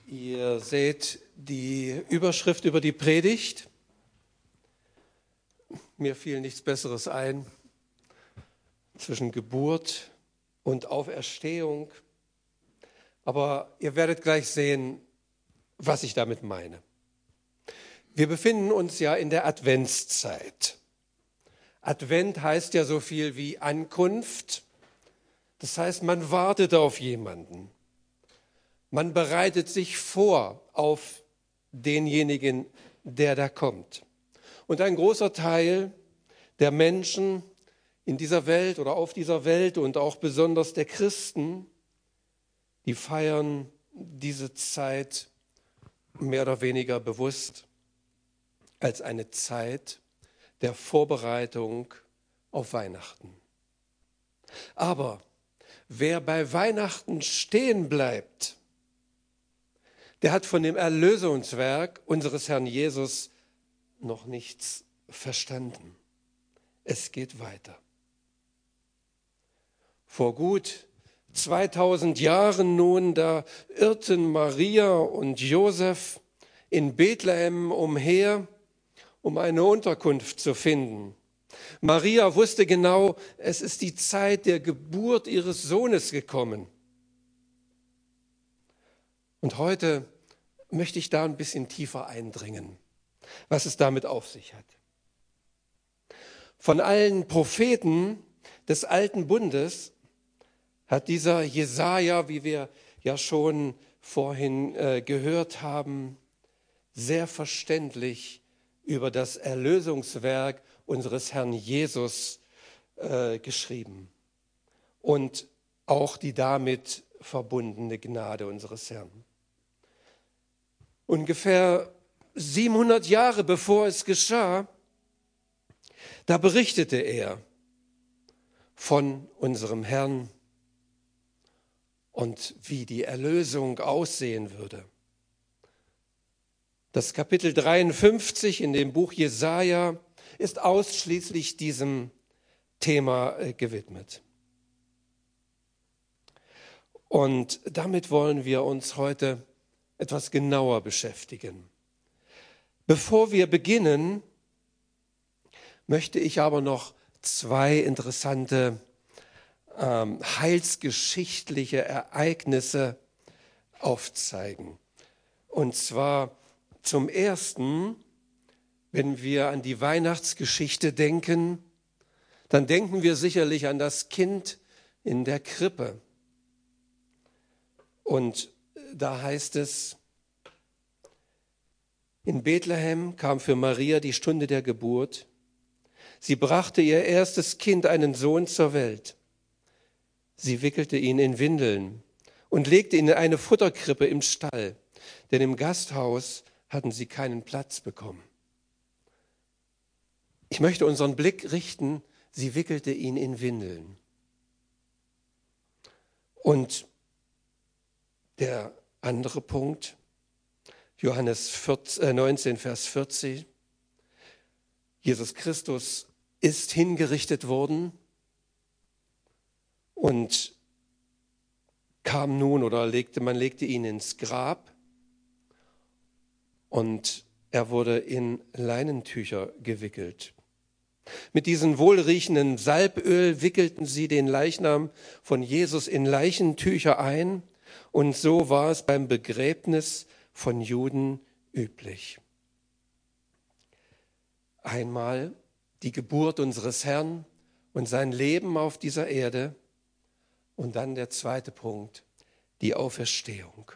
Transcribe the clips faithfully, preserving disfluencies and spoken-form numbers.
Ihr seht die Überschrift über die Predigt. Mir fiel nichts Besseres ein. Zwischen Geburt und Auferstehung. Aber ihr werdet gleich sehen, was ich damit meine. Wir befinden uns ja in der Adventszeit. Advent heißt ja so viel wie Ankunft. Das heißt, man wartet auf jemanden. Man bereitet sich vor auf denjenigen, der da kommt. Und ein großer Teil der Menschen in dieser Welt oder auf dieser Welt und auch besonders der Christen, die feiern diese Zeit mehr oder weniger bewusst als eine Zeit der Vorbereitung auf Weihnachten. Aber wer bei Weihnachten stehen bleibt, der hat von dem Erlösungswerk unseres Herrn Jesus noch nichts verstanden. Es geht weiter. Vor gut zweitausend Jahren nun, da irrten Maria und Josef in Bethlehem umher, um eine Unterkunft zu finden. Maria wusste genau, es ist die Zeit der Geburt ihres Sohnes gekommen. Und heute möchte ich da ein bisschen tiefer eindringen, was es damit auf sich hat. Von allen Propheten des Alten Bundes hat dieser Jesaja, wie wir ja schon vorhin äh, gehört haben, sehr verständlich über das Erlösungswerk unseres Herrn Jesus äh, geschrieben und auch die damit verbundene Gnade unseres Herrn. Ungefähr siebenhundert Jahre bevor es geschah, da berichtete er von unserem Herrn und wie die Erlösung aussehen würde. Das Kapitel dreiundfünfzig in dem Buch Jesaja ist ausschließlich diesem Thema gewidmet. Und damit wollen wir uns heute etwas genauer beschäftigen. Bevor wir beginnen, möchte ich aber noch zwei interessante ähm, heilsgeschichtliche Ereignisse aufzeigen. Und zwar zum Ersten, wenn wir an die Weihnachtsgeschichte denken, dann denken wir sicherlich an das Kind in der Krippe. Und da heißt es, in Bethlehem kam für Maria die Stunde der Geburt. Sie brachte ihr erstes Kind, einen Sohn, zur Welt. Sie wickelte ihn in Windeln und legte ihn in eine Futterkrippe im Stall, denn im Gasthaus hatten sie keinen Platz bekommen. Ich möchte unseren Blick richten, sie wickelte ihn in Windeln. Und der andere Punkt, Johannes neunzehn, Vers vierzig. Jesus Christus ist hingerichtet worden und kam nun oder legte, man legte ihn ins Grab und er wurde in Leinentücher gewickelt. Mit diesem wohlriechenden Salböl wickelten sie den Leichnam von Jesus in Leichentücher ein. Und so war es beim Begräbnis von Juden üblich. Einmal die Geburt unseres Herrn und sein Leben auf dieser Erde und dann der zweite Punkt, die Auferstehung.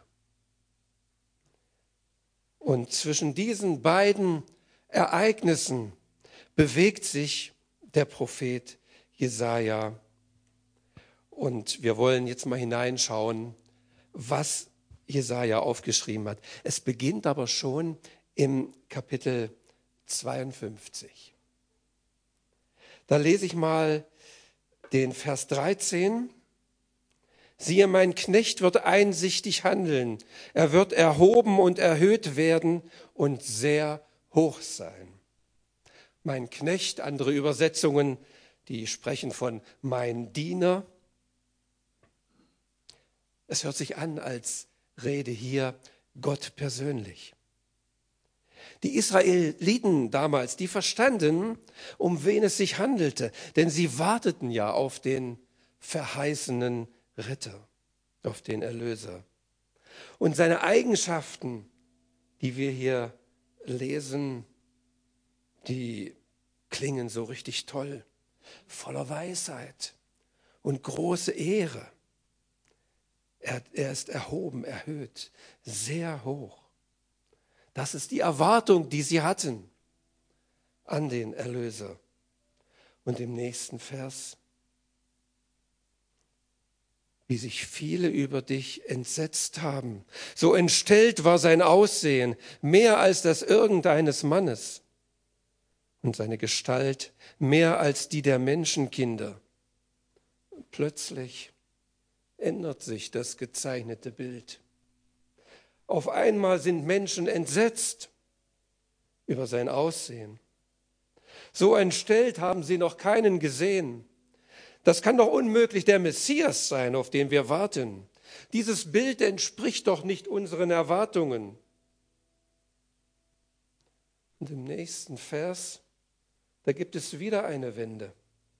Und zwischen diesen beiden Ereignissen bewegt sich der Prophet Jesaja. Und wir wollen jetzt mal hineinschauen, was Jesaja aufgeschrieben hat. Es beginnt aber schon im Kapitel zweiundfünfzig. Da lese ich mal den Vers dreizehn. Siehe, mein Knecht wird einsichtig handeln. Er wird erhoben und erhöht werden und sehr hoch sein. Mein Knecht, andere Übersetzungen, die sprechen von mein Diener. Es hört sich an, als rede hier Gott persönlich. Die Israeliten damals, die verstanden, um wen es sich handelte, denn sie warteten ja auf den verheißenen Retter, auf den Erlöser. Und seine Eigenschaften, die wir hier lesen, die klingen so richtig toll, voller Weisheit und große Ehre. Er, er ist erhoben, erhöht, sehr hoch. Das ist die Erwartung, die sie hatten an den Erlöser. Und im nächsten Vers: Wie sich viele über dich entsetzt haben. So entstellt war sein Aussehen, mehr als das irgendeines Mannes. Und seine Gestalt mehr als die der Menschenkinder. Plötzlich ändert sich das gezeichnete Bild. Auf einmal sind Menschen entsetzt über sein Aussehen. So entstellt haben sie noch keinen gesehen. Das kann doch unmöglich der Messias sein, auf den wir warten. Dieses Bild entspricht doch nicht unseren Erwartungen. Und im nächsten Vers, da gibt es wieder eine Wende.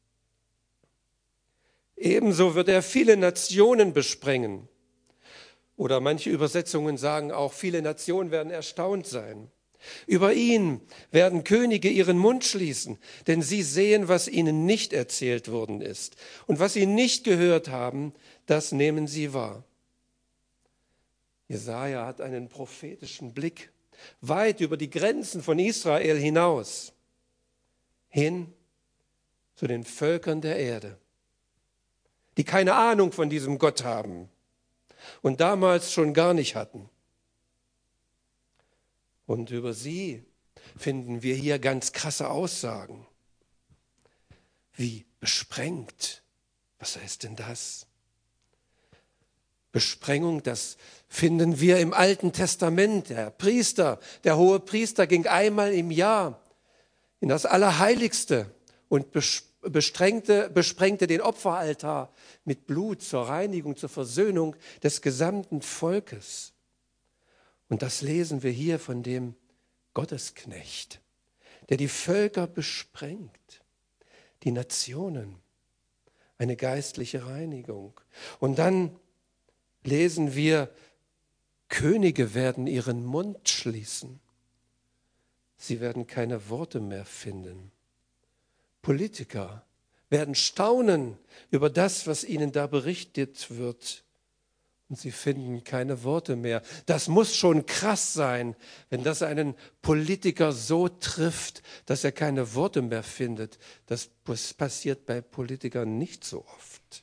Ebenso wird er viele Nationen besprengen. Oder manche Übersetzungen sagen auch, viele Nationen werden erstaunt sein. Über ihn werden Könige ihren Mund schließen, denn sie sehen, was ihnen nicht erzählt worden ist. Und was sie nicht gehört haben, das nehmen sie wahr. Jesaja hat einen prophetischen Blick weit über die Grenzen von Israel hinaus, hin zu den Völkern der Erde, die keine Ahnung von diesem Gott haben und damals schon gar nicht hatten. Und über sie finden wir hier ganz krasse Aussagen. Wie besprengt. Was heißt denn das? Besprengung, das finden wir im Alten Testament. Der Priester, der hohe Priester ging einmal im Jahr in das Allerheiligste und besprengte, besprengte den Opferaltar mit Blut zur Reinigung, zur Versöhnung des gesamten Volkes. Und das lesen wir hier von dem Gottesknecht, der die Völker besprengt, die Nationen, eine geistliche Reinigung. Und dann lesen wir, Könige werden ihren Mund schließen. Sie werden keine Worte mehr finden. Politiker werden staunen über das, was ihnen da berichtet wird. Und sie finden keine Worte mehr. Das muss schon krass sein, wenn das einen Politiker so trifft, dass er keine Worte mehr findet. Das passiert bei Politikern nicht so oft.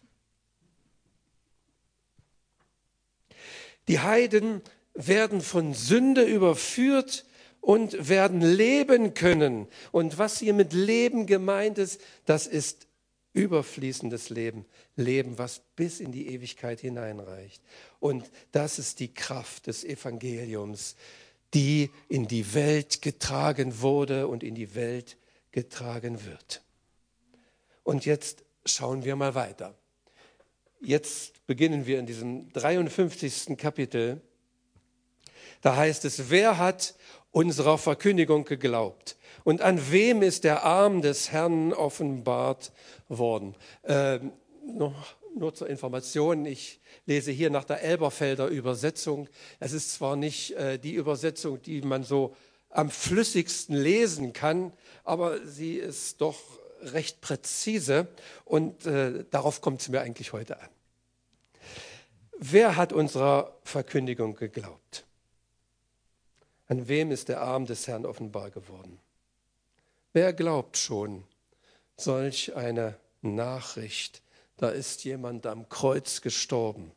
Die Heiden werden von Sünde überführt und werden leben können. Und was hier mit Leben gemeint ist, das ist überfließendes Leben. Leben, was bis in die Ewigkeit hineinreicht. Und das ist die Kraft des Evangeliums, die in die Welt getragen wurde und in die Welt getragen wird. Und jetzt schauen wir mal weiter. Jetzt beginnen wir in diesem dreiundfünfzigsten Kapitel. Da heißt es, wer hat unserer Verkündigung geglaubt? Und an wem ist der Arm des Herrn offenbart worden? Ähm, noch, nur zur Information, ich lese hier nach der Elberfelder Übersetzung. Es ist zwar nicht äh, die Übersetzung, die man so am flüssigsten lesen kann, aber sie ist doch recht präzise und äh, darauf kommt es mir eigentlich heute an. Wer hat unserer Verkündigung geglaubt? An wem ist der Arm des Herrn offenbar geworden? Wer glaubt schon solch eine Nachricht? Da ist jemand am Kreuz gestorben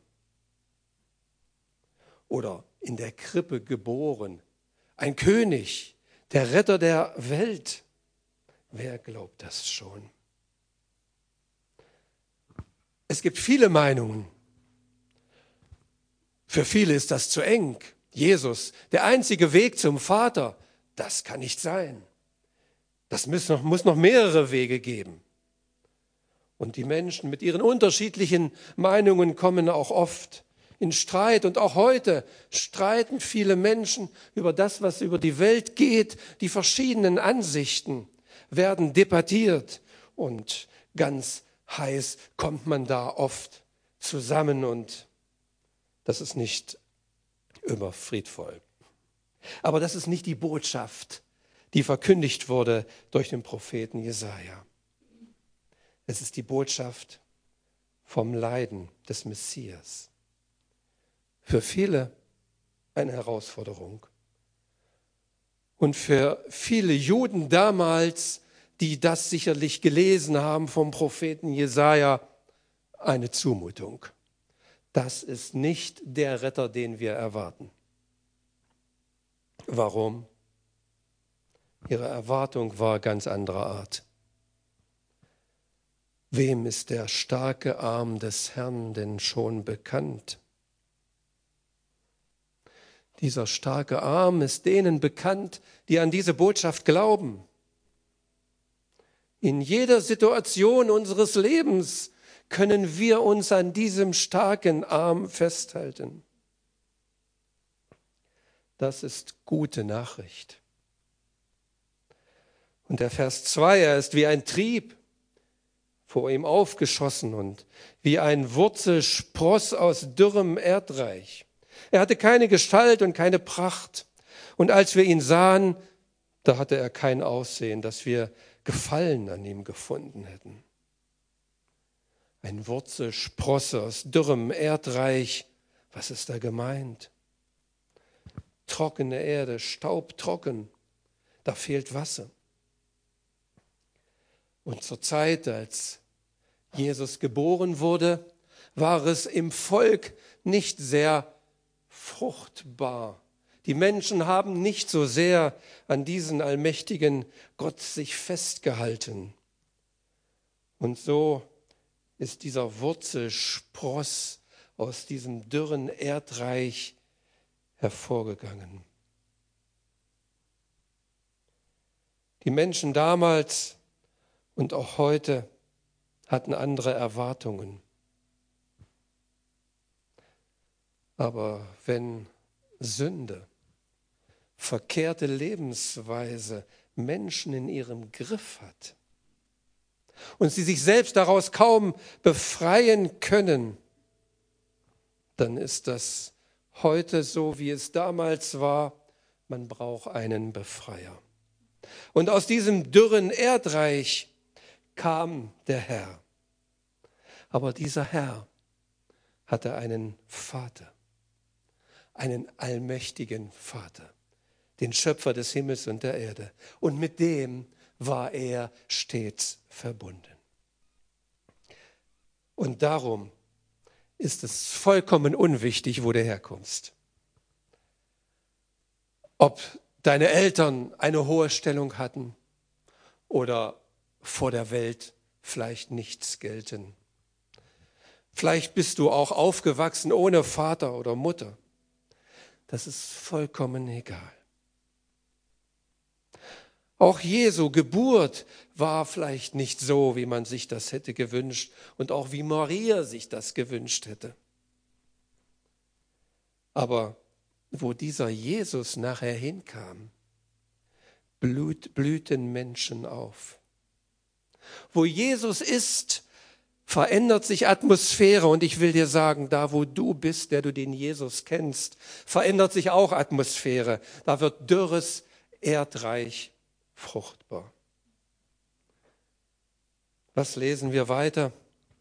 oder in der Krippe geboren. Ein König, der Retter der Welt. Wer glaubt das schon? Es gibt viele Meinungen. Für viele ist das zu eng. Jesus, der einzige Weg zum Vater, das kann nicht sein. Das muss noch, muss noch mehrere Wege geben. Und die Menschen mit ihren unterschiedlichen Meinungen kommen auch oft in Streit. Und auch heute streiten viele Menschen über das, was über die Welt geht. Die verschiedenen Ansichten werden debattiert. Und ganz heiß kommt man da oft zusammen. Und das ist nicht immer friedvoll. Aber das ist nicht die Botschaft, die verkündigt wurde durch den Propheten Jesaja. Es ist die Botschaft vom Leiden des Messias. Für viele eine Herausforderung. Und für viele Juden damals, die das sicherlich gelesen haben vom Propheten Jesaja, eine Zumutung. Das ist nicht der Retter, den wir erwarten. Warum? Ihre Erwartung war ganz anderer Art. Wem ist der starke Arm des Herrn denn schon bekannt? Dieser starke Arm ist denen bekannt, die an diese Botschaft glauben. In jeder Situation unseres Lebens können wir uns an diesem starken Arm festhalten. Das ist gute Nachricht. Und der Vers zwei, er ist wie ein Trieb vor ihm aufgeschossen und wie ein Wurzelspross aus dürrem Erdreich. Er hatte keine Gestalt und keine Pracht. Und als wir ihn sahen, da hatte er kein Aussehen, dass wir Gefallen an ihm gefunden hätten. Ein Wurzelsprosse aus dürrem Erdreich, was ist da gemeint? Trockene Erde, staubtrocken, da fehlt Wasser. Und zur Zeit, als Jesus geboren wurde, war es im Volk nicht sehr fruchtbar. Die Menschen haben nicht so sehr an diesen allmächtigen Gott sich festgehalten. Und so ist dieser Wurzelspross aus diesem dürren Erdreich hervorgegangen. Die Menschen damals und auch heute hatten andere Erwartungen. Aber wenn Sünde, verkehrte Lebensweise Menschen in ihrem Griff hat und sie sich selbst daraus kaum befreien können, dann ist das heute so, wie es damals war. Man braucht einen Befreier. Und aus diesem dürren Erdreich kam der Herr. Aber dieser Herr hatte einen Vater, einen allmächtigen Vater, den Schöpfer des Himmels und der Erde. Und mit dem war er stets verbunden. Und darum ist es vollkommen unwichtig, wo du herkommst. Ob deine Eltern eine hohe Stellung hatten oder vor der Welt vielleicht nichts gelten. Vielleicht bist du auch aufgewachsen ohne Vater oder Mutter. Das ist vollkommen egal. Auch Jesu Geburt war vielleicht nicht so, wie man sich das hätte gewünscht und auch wie Maria sich das gewünscht hätte. Aber wo dieser Jesus nachher hinkam, blüht, blühten Menschen auf. Wo Jesus ist, verändert sich Atmosphäre. Und ich will dir sagen, da wo du bist, der du den Jesus kennst, verändert sich auch Atmosphäre. Da wird dürres Erdreich fruchtbar. Was lesen wir weiter?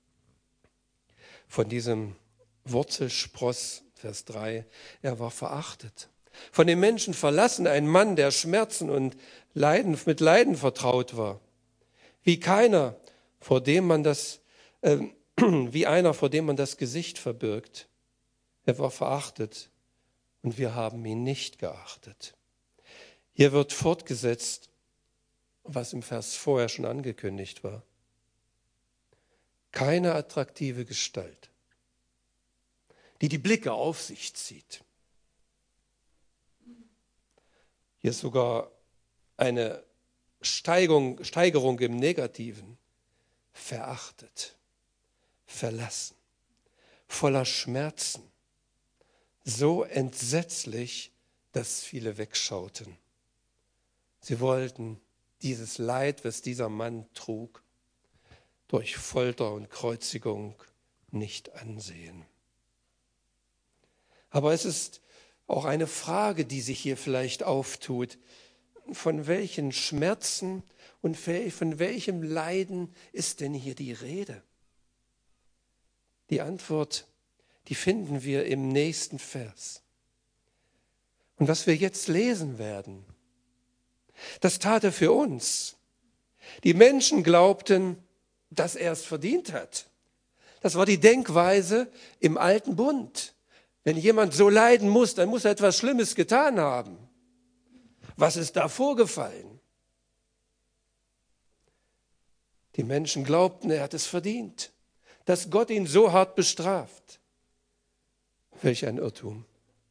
Von diesem Wurzelspross, Vers drei, er war verachtet. Von den Menschen verlassen, ein Mann, der Schmerzen und Leiden, mit Leiden vertraut war. Wie keiner, vor dem man das, äh, wie einer, vor dem man das Gesicht verbirgt. Er war verachtet und wir haben ihn nicht geachtet. Hier wird fortgesetzt, was im Vers vorher schon angekündigt war. Keine attraktive Gestalt, die die Blicke auf sich zieht. Hier ist sogar eine Steigerung, Steigerung im Negativen. Verachtet, verlassen, voller Schmerzen, so entsetzlich, dass viele wegschauten. Sie wollten dieses Leid, was dieser Mann trug, durch Folter und Kreuzigung nicht ansehen. Aber es ist auch eine Frage, die sich hier vielleicht auftut. Von welchen Schmerzen und von welchem Leiden ist denn hier die Rede? Die Antwort, die finden wir im nächsten Vers. Und was wir jetzt lesen werden, das tat er für uns. Die Menschen glaubten, dass er es verdient hat. Das war die Denkweise im alten Bund. Wenn jemand so leiden muss, dann muss er etwas Schlimmes getan haben. Was ist da vorgefallen? Die Menschen glaubten, er hat es verdient, dass Gott ihn so hart bestraft. Welch ein Irrtum.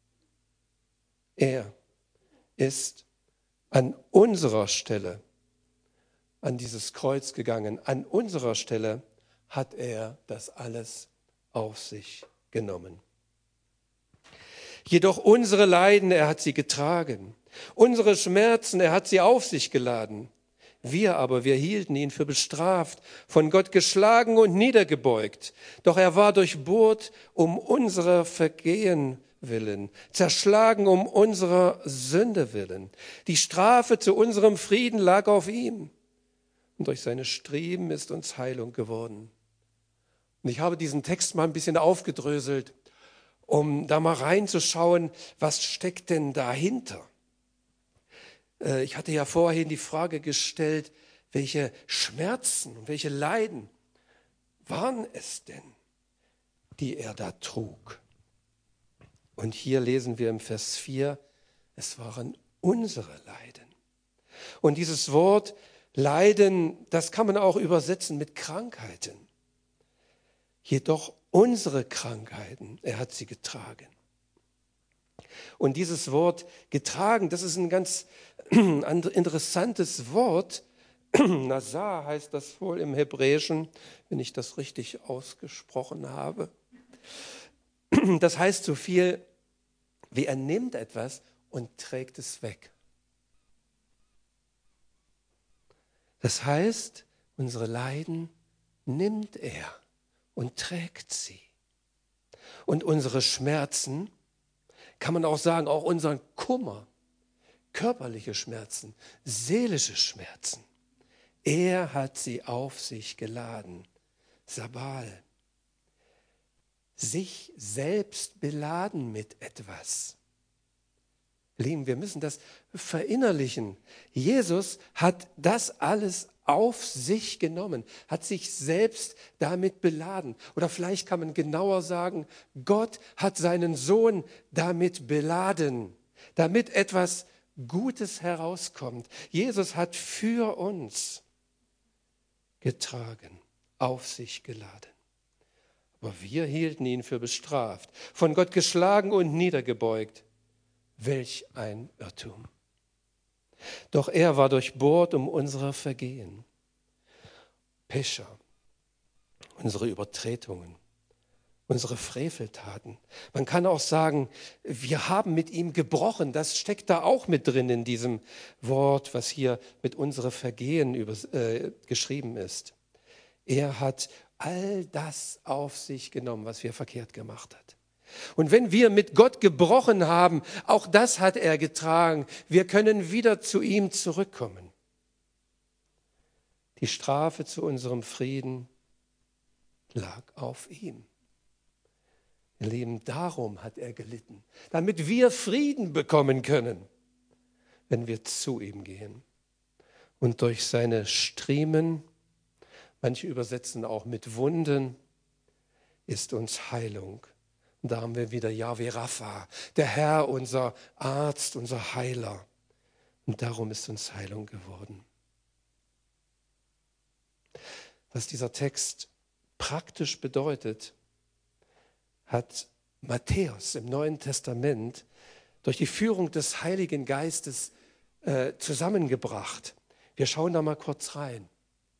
Er ist an unserer Stelle an dieses Kreuz gegangen. An unserer Stelle hat er das alles auf sich genommen. Jedoch unsere Leiden, er hat sie getragen. Unsere Schmerzen, er hat sie auf sich geladen. Wir aber, wir hielten ihn für bestraft, von Gott geschlagen und niedergebeugt. Doch er war durchbohrt um unserer Vergehen willen, zerschlagen um unserer Sünde willen. Die Strafe zu unserem Frieden lag auf ihm. Und durch seine Striemen ist uns Heilung geworden. Und ich habe diesen Text mal ein bisschen aufgedröselt, um da mal reinzuschauen, was steckt denn dahinter? Ich hatte ja vorhin die Frage gestellt, welche Schmerzen und welche Leiden waren es denn, die er da trug? Und hier lesen wir im Vers vier, es waren unsere Leiden. Und dieses Wort Leiden, das kann man auch übersetzen mit Krankheiten. Jedoch unsere Krankheiten, er hat sie getragen. Und dieses Wort getragen, das ist ein ganz interessantes Wort. Nasar heißt das wohl im Hebräischen, wenn ich das richtig ausgesprochen habe. Das heißt so viel, wie er nimmt etwas und trägt es weg. Das heißt, unsere Leiden nimmt er und trägt sie. Und unsere Schmerzen, kann man auch sagen, auch unseren Kummer, körperliche Schmerzen, seelische Schmerzen, er hat sie auf sich geladen. Sabal. Sich selbst beladen mit etwas. Lieben, wir müssen das verinnerlichen. Jesus hat das alles auf sich genommen, hat sich selbst damit beladen. Oder vielleicht kann man genauer sagen, Gott hat seinen Sohn damit beladen, damit etwas Gutes herauskommt. Jesus hat für uns getragen, auf sich geladen. Aber wir hielten ihn für bestraft, von Gott geschlagen und niedergebeugt. Welch ein Irrtum. Doch er war durchbohrt um unserer Vergehen, Pescher, unsere Übertretungen, unsere Freveltaten. Man kann auch sagen, wir haben mit ihm gebrochen. Das steckt da auch mit drin in diesem Wort, was hier mit unsere Vergehen über, äh, geschrieben ist. Er hat all das auf sich genommen, was wir verkehrt gemacht hat. Und wenn wir mit Gott gebrochen haben, auch das hat er getragen. Wir können wieder zu ihm zurückkommen. Die Strafe zu unserem Frieden lag auf ihm. Ihr Lieben, darum hat er gelitten, damit wir Frieden bekommen können, wenn wir zu ihm gehen. Und durch seine Striemen, manche übersetzen auch mit Wunden, ist uns Heilung. Und da haben wir wieder Jahwe Rapha, der Herr, unser Arzt, unser Heiler. Und darum ist uns Heilung geworden. Was dieser Text praktisch bedeutet, hat Matthäus im Neuen Testament durch die Führung des Heiligen Geistes äh, zusammengebracht. Wir schauen da mal kurz rein.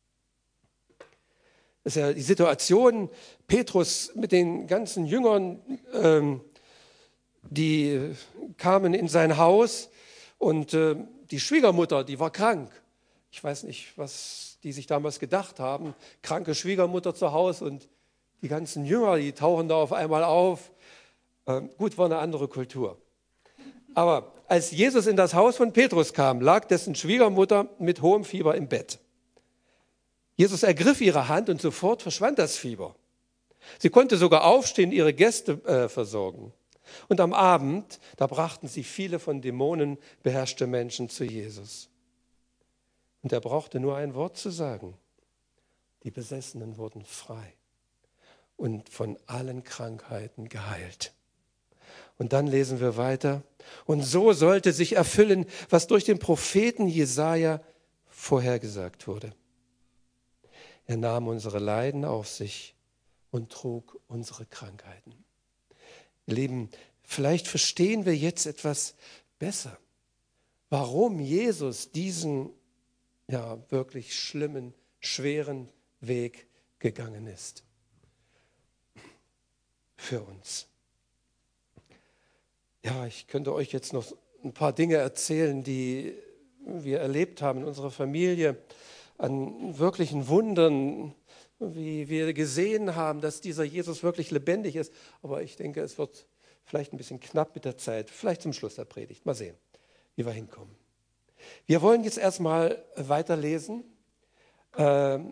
Das ist ja die Situation, Petrus mit den ganzen Jüngern ähm, die kamen in sein Haus und äh, die Schwiegermutter, die war krank. Ich weiß nicht, was die sich damals gedacht haben. Kranke Schwiegermutter zu Hause und die ganzen Jünger, die tauchen da auf einmal auf. Ähm, gut, war eine andere Kultur. Aber als Jesus in das Haus von Petrus kam, lag dessen Schwiegermutter mit hohem Fieber im Bett. Jesus ergriff ihre Hand und sofort verschwand das Fieber. Sie konnte sogar aufstehen, ihre Gäste äh, versorgen. Und am Abend, da brachten sie viele von Dämonen beherrschte Menschen zu Jesus. Und er brauchte nur ein Wort zu sagen. Die Besessenen wurden frei und von allen Krankheiten geheilt. Und dann lesen wir weiter. Und so sollte sich erfüllen, was durch den Propheten Jesaja vorhergesagt wurde. Er nahm unsere Leiden auf sich und trug unsere Krankheiten. Ihr Lieben, vielleicht verstehen wir jetzt etwas besser, warum Jesus diesen ja wirklich schlimmen, schweren Weg gegangen ist. Für uns. Ja, ich könnte euch jetzt noch ein paar Dinge erzählen, die wir erlebt haben in unserer Familie, an wirklichen Wundern, wie wir gesehen haben, dass dieser Jesus wirklich lebendig ist. Aber ich denke, es wird vielleicht ein bisschen knapp mit der Zeit, vielleicht zum Schluss der Predigt. Mal sehen, wie wir hinkommen. Wir wollen jetzt erstmal weiterlesen. In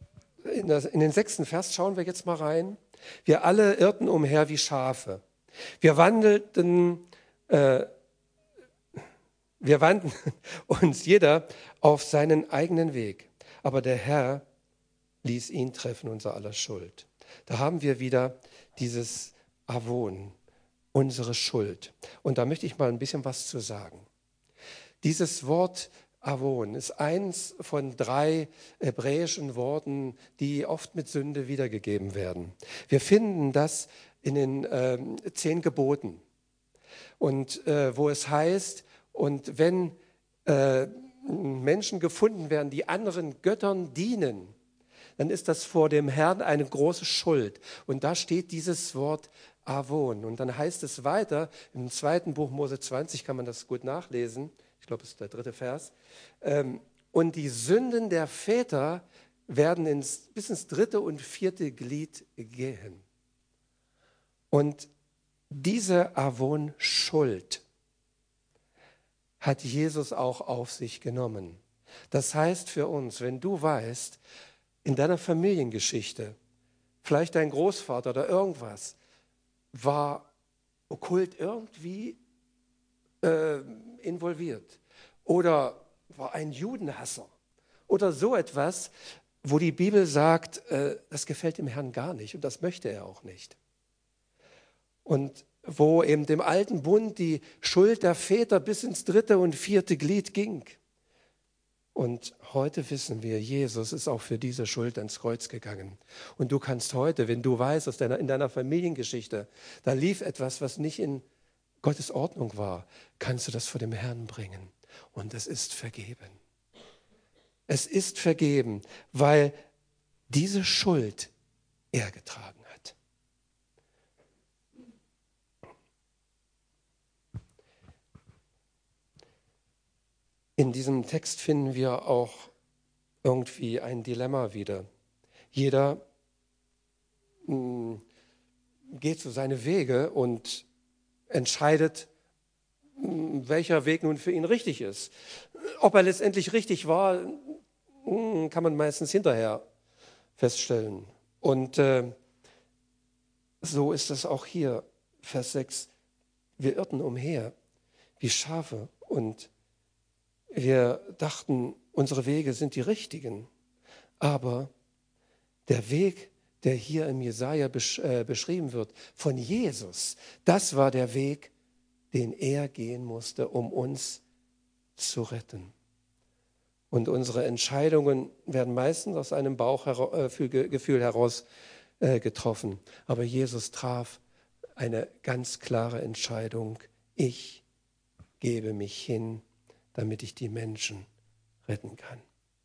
den sechsten Vers schauen wir jetzt mal rein. Wir alle irrten umher wie Schafe. Wir wandelten, äh, wir wandten uns jeder auf seinen eigenen Weg. Aber der Herr ließ ihn treffen, unser aller Schuld. Da haben wir wieder dieses Avon, unsere Schuld. Und da möchte ich mal ein bisschen was zu sagen. Dieses Wort Avon ist eins von drei hebräischen Worten, die oft mit Sünde wiedergegeben werden. Wir finden das in den äh, zehn Geboten. Und äh, wo es heißt, und wenn äh, Menschen gefunden werden, die anderen Göttern dienen, dann ist das vor dem Herrn eine große Schuld. Und da steht dieses Wort Avon. Und dann heißt es weiter, im zweiten Buch Mose zwanzig kann man das gut nachlesen, ich glaube, es ist der dritte Vers, ähm, und die Sünden der Väter werden ins, bis ins dritte und vierte Glied gehen. Und diese Avon-Schuld hat Jesus auch auf sich genommen. Das heißt für uns, wenn du weißt, in deiner Familiengeschichte, vielleicht dein Großvater oder irgendwas, war okkult irgendwie äh, involviert oder war ein Judenhasser oder so etwas, wo die Bibel sagt, äh, das gefällt dem Herrn gar nicht und das möchte er auch nicht. Und wo eben dem alten Bund die Schuld der Väter bis ins dritte und vierte Glied ging. Und heute wissen wir, Jesus ist auch für diese Schuld ans Kreuz gegangen. Und du kannst heute, wenn du weißt, aus deiner, in deiner Familiengeschichte, da lief etwas, was nicht in Gottes Ordnung war, kannst du das vor dem Herrn bringen. Und es ist vergeben. Es ist vergeben, weil diese Schuld er getragen hat. In diesem Text finden wir auch irgendwie ein Dilemma wieder. Jeder mh, geht so seine Wege und entscheidet, mh, welcher Weg nun für ihn richtig ist. Ob er letztendlich richtig war, mh, kann man meistens hinterher feststellen. Und äh, so ist es auch hier, Vers sechs. Wir irrten umher wie Schafe und wir dachten, unsere Wege sind die richtigen. Aber der Weg, der hier im Jesaja besch- äh, beschrieben wird, von Jesus, das war der Weg, den er gehen musste, um uns zu retten. Und unsere Entscheidungen werden meistens aus einem Bauchgefühl heraus äh, getroffen. Aber Jesus traf eine ganz klare Entscheidung. Ich gebe mich hin, damit ich die Menschen retten kann.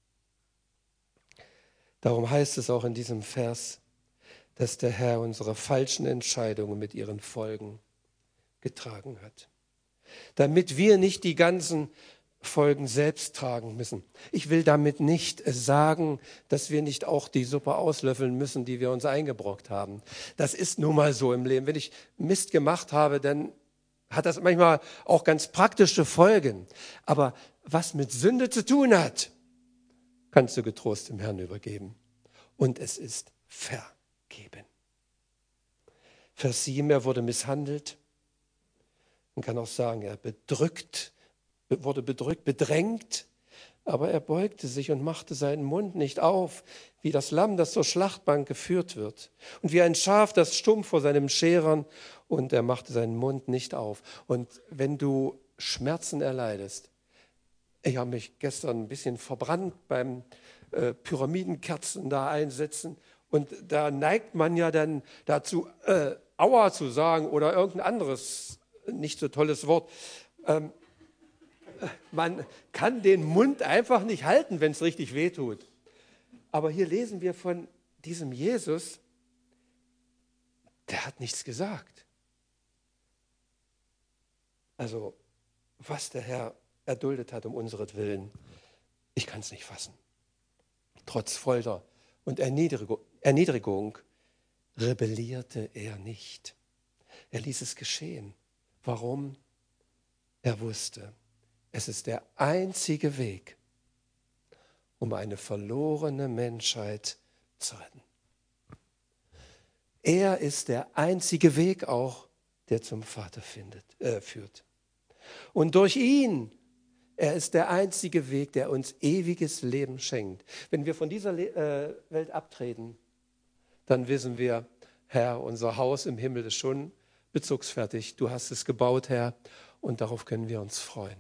Darum heißt es auch in diesem Vers, dass der Herr unsere falschen Entscheidungen mit ihren Folgen getragen hat, damit wir nicht die ganzen Folgen selbst tragen müssen. Ich will damit nicht sagen, dass wir nicht auch die Suppe auslöffeln müssen, die wir uns eingebrockt haben. Das ist nun mal so im Leben. Wenn ich Mist gemacht habe, dann hat das manchmal auch ganz praktische Folgen. Aber was mit Sünde zu tun hat, kannst du getrost dem Herrn übergeben. Und es ist vergeben. Vers sieben, er wurde misshandelt. Man kann auch sagen, er bedrückt, wurde bedrückt, bedrängt, aber er beugte sich und machte seinen Mund nicht auf, wie das Lamm, das zur Schlachtbank geführt wird, und wie ein Schaf, das stumm vor seinem Scherern, und er machte seinen Mund nicht auf. Und wenn du Schmerzen erleidest, ich habe mich gestern ein bisschen verbrannt beim äh, Pyramidenkerzen da einsetzen, und da neigt man ja dann dazu, äh, Aua zu sagen oder irgendein anderes nicht so tolles Wort. Ähm, Man kann den Mund einfach nicht halten, wenn es richtig wehtut. Aber hier lesen wir von diesem Jesus, der hat nichts gesagt. Also, was der Herr erduldet hat um unseretwillen, ich kann es nicht fassen. Trotz Folter und Erniedrigung, Erniedrigung rebellierte er nicht. Er ließ es geschehen. Warum? Er wusste, es ist der einzige Weg, um eine verlorene Menschheit zu retten. Er ist der einzige Weg auch, der zum Vater findet, äh, führt. Und durch ihn, er ist der einzige Weg, der uns ewiges Leben schenkt. Wenn wir von dieser Le- äh, Welt abtreten, dann wissen wir, Herr, unser Haus im Himmel ist schon bezugsfertig. Du hast es gebaut, Herr, und darauf können wir uns freuen.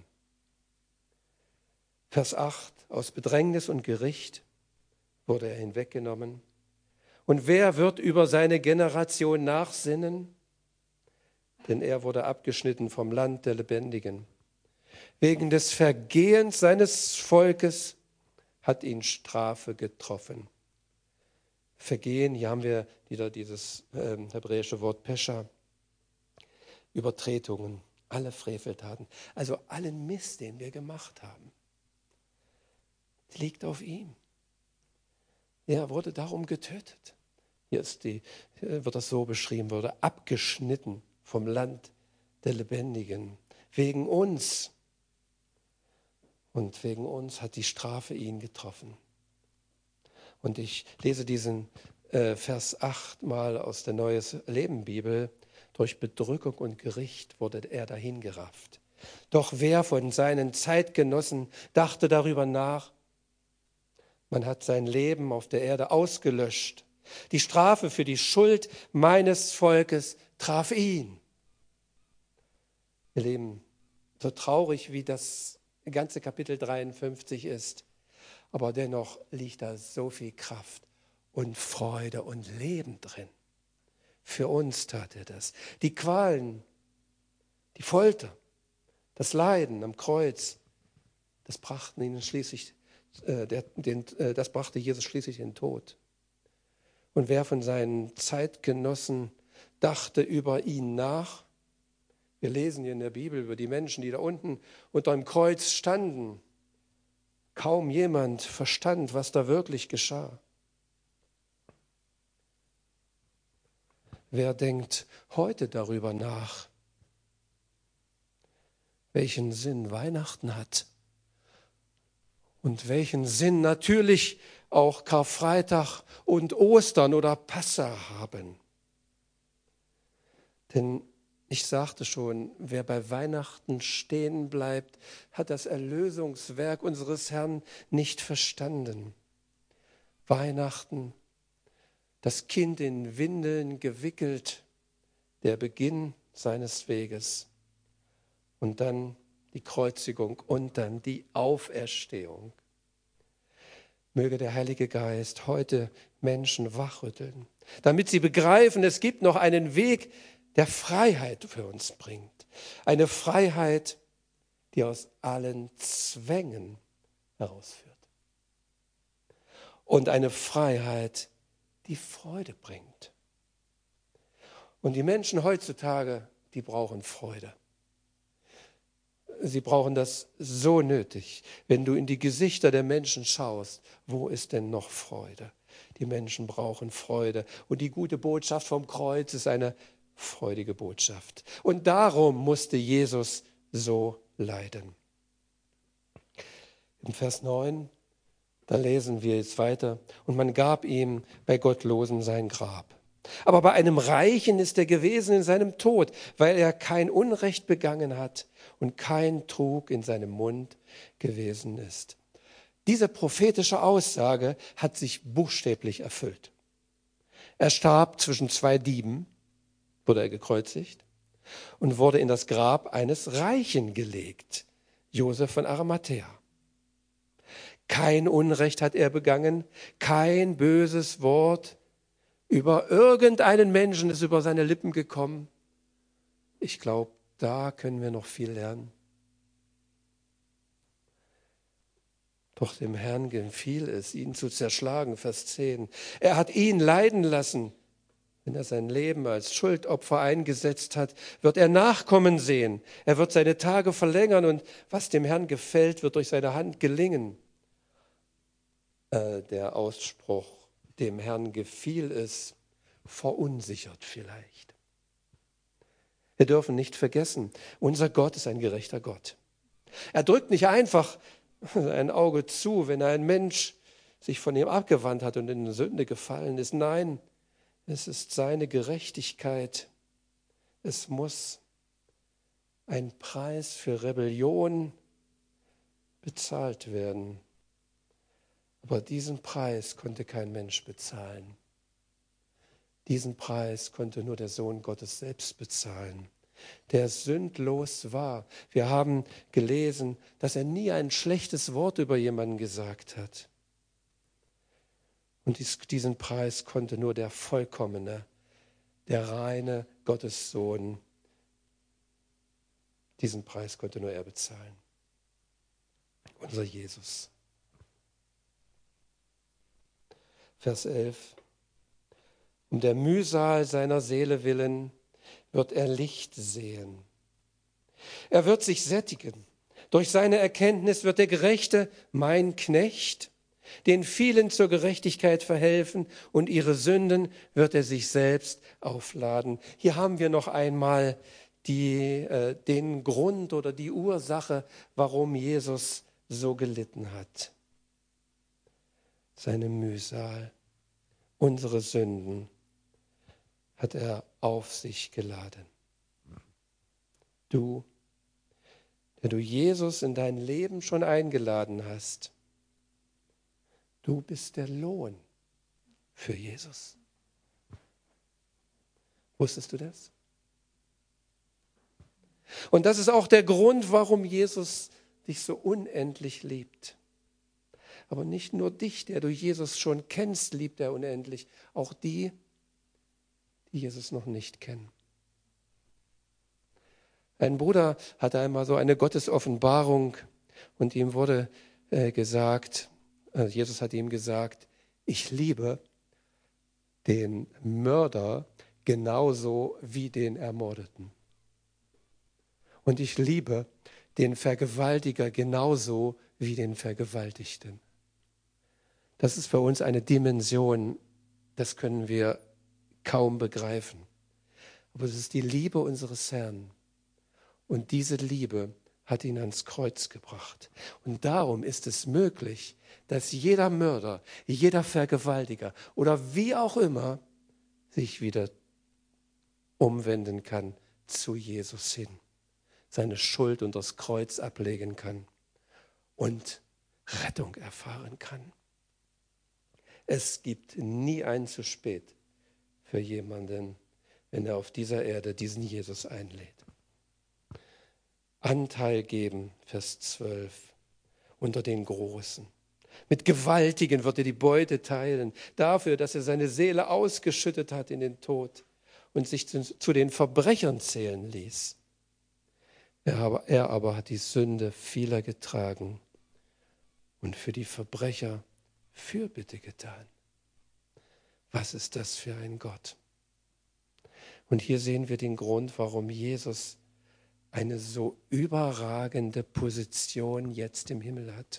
Vers acht, aus Bedrängnis und Gericht wurde er hinweggenommen. Und wer wird über seine Generation nachsinnen? Denn er wurde abgeschnitten vom Land der Lebendigen. Wegen des Vergehens seines Volkes hat ihn Strafe getroffen. Vergehen, hier haben wir wieder dieses äh, hebräische Wort Pescha, Übertretungen, alle Freveltaten, also allen Mist, den wir gemacht haben, liegt auf ihm. Er wurde darum getötet. Hier ist die, wird das so beschrieben, wurde abgeschnitten vom Land der Lebendigen. Wegen uns. Und wegen uns hat die Strafe ihn getroffen. Und ich lese diesen äh, Vers acht mal aus der Neues Leben Bibel. Durch Bedrückung und Gericht wurde er dahingerafft. Doch wer von seinen Zeitgenossen dachte darüber nach? Man hat sein Leben auf der Erde ausgelöscht. Die Strafe für die Schuld meines Volkes traf ihn. Ihr Lieben, so traurig wie das ganze Kapitel dreiundfünfzig ist, aber dennoch liegt da so viel Kraft und Freude und Leben drin. Für uns tat er das. Die Qualen, die Folter, das Leiden am Kreuz, das brachten ihnen schließlich äh, der, den, äh, das brachte Jesus schließlich in den Tod. Und wer von seinen Zeitgenossen dachte über ihn nach? Wir lesen hier in der Bibel über die Menschen, die da unten unter dem Kreuz standen. Kaum jemand verstand, was da wirklich geschah. Wer denkt heute darüber nach, welchen Sinn Weihnachten hat und welchen Sinn natürlich auch Karfreitag und Ostern oder Passa haben? Denn ich sagte schon, wer bei Weihnachten stehen bleibt, hat das Erlösungswerk unseres Herrn nicht verstanden. Weihnachten, das Kind in Windeln gewickelt, der Beginn seines Weges. Und dann die Kreuzigung und dann die Auferstehung. Möge der Heilige Geist heute Menschen wachrütteln, damit sie begreifen, es gibt noch einen Weg, der Freiheit für uns bringt. Eine Freiheit, die aus allen Zwängen herausführt. Und eine Freiheit, die Freude bringt. Und die Menschen heutzutage die brauchen Freude. Sie brauchen das so nötig. Wenn du in die Gesichter der Menschen schaust, wo ist denn noch Freude? Die Menschen brauchen Freude. Und die gute Botschaft vom Kreuz ist eine freudige Botschaft. Und darum musste Jesus so leiden. Im Vers neun, da lesen wir jetzt weiter. Und man gab ihm bei Gottlosen sein Grab. Aber bei einem Reichen ist er gewesen in seinem Tod, weil er kein Unrecht begangen hat und kein Trug in seinem Mund gewesen ist. Diese prophetische Aussage hat sich buchstäblich erfüllt. Er starb zwischen zwei Dieben, wurde er gekreuzigt und wurde in das Grab eines Reichen gelegt, Josef von Arimathäa. Kein Unrecht hat er begangen, kein böses Wort über irgendeinen Menschen ist über seine Lippen gekommen. Ich glaube, da können wir noch viel lernen. Doch dem Herrn gefiel es, ihn zu zerschlagen, Vers zehn. Er hat ihn leiden lassen. Wenn er sein Leben als Schuldopfer eingesetzt hat, wird er Nachkommen sehen. Er wird seine Tage verlängern und was dem Herrn gefällt, wird durch seine Hand gelingen. Äh, der Ausspruch, dem Herrn gefiel es, verunsichert vielleicht. Wir dürfen nicht vergessen, unser Gott ist ein gerechter Gott. Er drückt nicht einfach ein Auge zu, wenn ein Mensch sich von ihm abgewandt hat und in Sünde gefallen ist. Nein, es ist seine Gerechtigkeit. Es muss ein Preis für Rebellion bezahlt werden. Aber diesen Preis konnte kein Mensch bezahlen. Diesen Preis konnte nur der Sohn Gottes selbst bezahlen, der sündlos war. Wir haben gelesen, dass er nie ein schlechtes Wort über jemanden gesagt hat. Und dies, diesen Preis konnte nur der vollkommene, der reine Gottessohn, diesen Preis konnte nur er bezahlen. Unser Jesus. Vers elf. Um der Mühsal seiner Seele willen wird er Licht sehen. Er wird sich sättigen. Durch seine Erkenntnis wird der Gerechte, mein Knecht, den vielen zur Gerechtigkeit verhelfen und ihre Sünden wird er sich selbst aufladen. Hier haben wir noch einmal die, äh, den Grund oder die Ursache, warum Jesus so gelitten hat. Seine Mühsal, unsere Sünden hat er auf sich geladen. Du, der du Jesus in dein Leben schon eingeladen hast, du bist der Lohn für Jesus. Wusstest du das? Und das ist auch der Grund, warum Jesus dich so unendlich liebt. Aber nicht nur dich, der du Jesus schon kennst, liebt er unendlich, auch die, die Jesus noch nicht kennen. Ein Bruder hatte einmal so eine Gottesoffenbarung und ihm wurde äh, gesagt, äh, Jesus hat ihm gesagt, ich liebe den Mörder genauso wie den Ermordeten. Und ich liebe den Vergewaltiger genauso wie den Vergewaltigten. Das ist für uns eine Dimension, das können wir kaum begreifen. Aber es ist die Liebe unseres Herrn. Und diese Liebe hat ihn ans Kreuz gebracht. Und darum ist es möglich, dass jeder Mörder, jeder Vergewaltiger oder wie auch immer sich wieder umwenden kann zu Jesus hin, seine Schuld und das Kreuz ablegen kann und Rettung erfahren kann. Es gibt nie ein zu spät für jemanden, wenn er auf dieser Erde diesen Jesus einlädt. Anteil geben, Vers zwölf, unter den Großen. Mit Gewaltigen wird er die Beute teilen, dafür, dass er seine Seele ausgeschüttet hat in den Tod und sich zu, zu den Verbrechern zählen ließ. Er aber, er aber hat die Sünde vieler getragen und für die Verbrecher Fürbitte getan. Was ist das für ein Gott? Und hier sehen wir den Grund, warum Jesus eine so überragende Position jetzt im Himmel hat.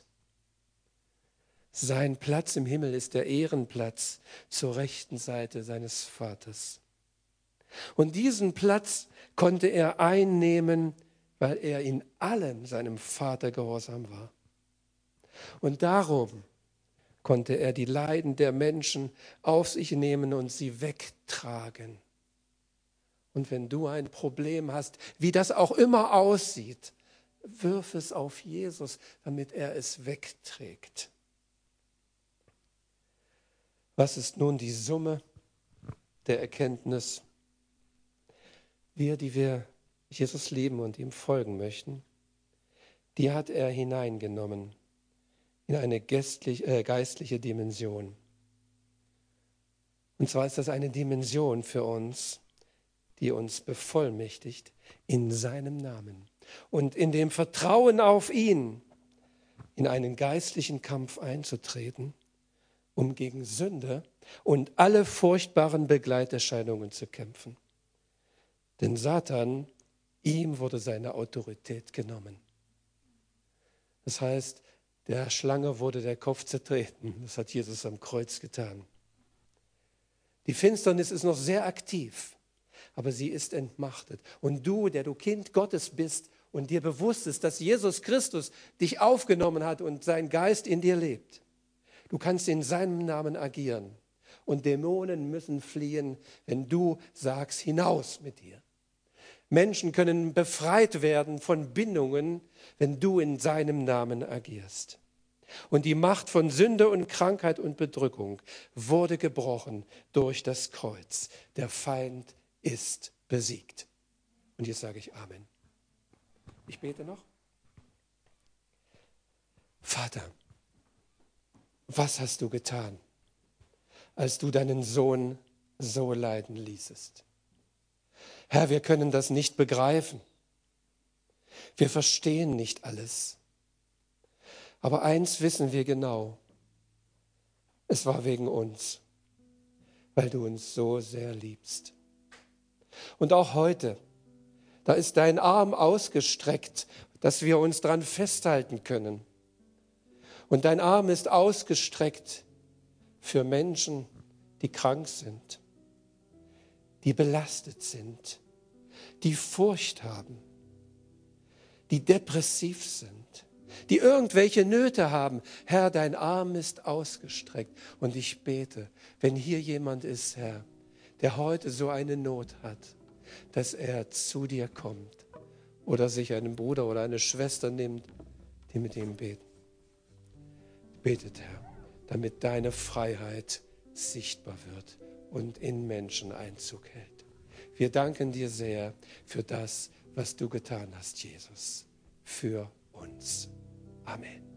Sein Platz im Himmel ist der Ehrenplatz zur rechten Seite seines Vaters. Und diesen Platz konnte er einnehmen, weil er in allem seinem Vater gehorsam war. Und darum konnte er die Leiden der Menschen auf sich nehmen und sie wegtragen. Und wenn du ein Problem hast, wie das auch immer aussieht, wirf es auf Jesus, damit er es wegträgt. Was ist nun die Summe der Erkenntnis? Wir, die wir Jesus lieben und ihm folgen möchten, die hat er hineingenommen in eine geistlich, äh, geistliche Dimension. Und zwar ist das eine Dimension für uns, die uns bevollmächtigt in seinem Namen und in dem Vertrauen auf ihn in einen geistlichen Kampf einzutreten, um gegen Sünde und alle furchtbaren Begleiterscheinungen zu kämpfen. Denn Satan, ihm wurde seine Autorität genommen. Das heißt, der Schlange wurde der Kopf zertreten. Das hat Jesus am Kreuz getan. Die Finsternis ist noch sehr aktiv, aber sie ist entmachtet. Und du, der du Kind Gottes bist und dir bewusst ist, dass Jesus Christus dich aufgenommen hat und sein Geist in dir lebt, du kannst in seinem Namen agieren. Und Dämonen müssen fliehen, wenn du sagst, hinaus mit dir. Menschen können befreit werden von Bindungen, wenn du in seinem Namen agierst. Und die Macht von Sünde und Krankheit und Bedrückung wurde gebrochen durch das Kreuz. Der Feind ist besiegt. Und jetzt sage ich Amen. Ich bete noch. Vater, was hast du getan, als du deinen Sohn so leiden ließest? Herr, wir können das nicht begreifen. Wir verstehen nicht alles. Aber eins wissen wir genau. Es war wegen uns, weil du uns so sehr liebst. Und auch heute, da ist dein Arm ausgestreckt, dass wir uns dran festhalten können. Und dein Arm ist ausgestreckt für Menschen, die krank sind, die belastet sind, die Furcht haben, die depressiv sind, die irgendwelche Nöte haben. Herr, dein Arm ist ausgestreckt. Und ich bete, wenn hier jemand ist, Herr, der heute so eine Not hat, dass er zu dir kommt oder sich einen Bruder oder eine Schwester nimmt, die mit ihm beten. Betet, Herr, damit deine Freiheit sichtbar wird und in Menschen Einzug hält. Wir danken dir sehr für das, was du getan hast, Jesus, für uns. Amen.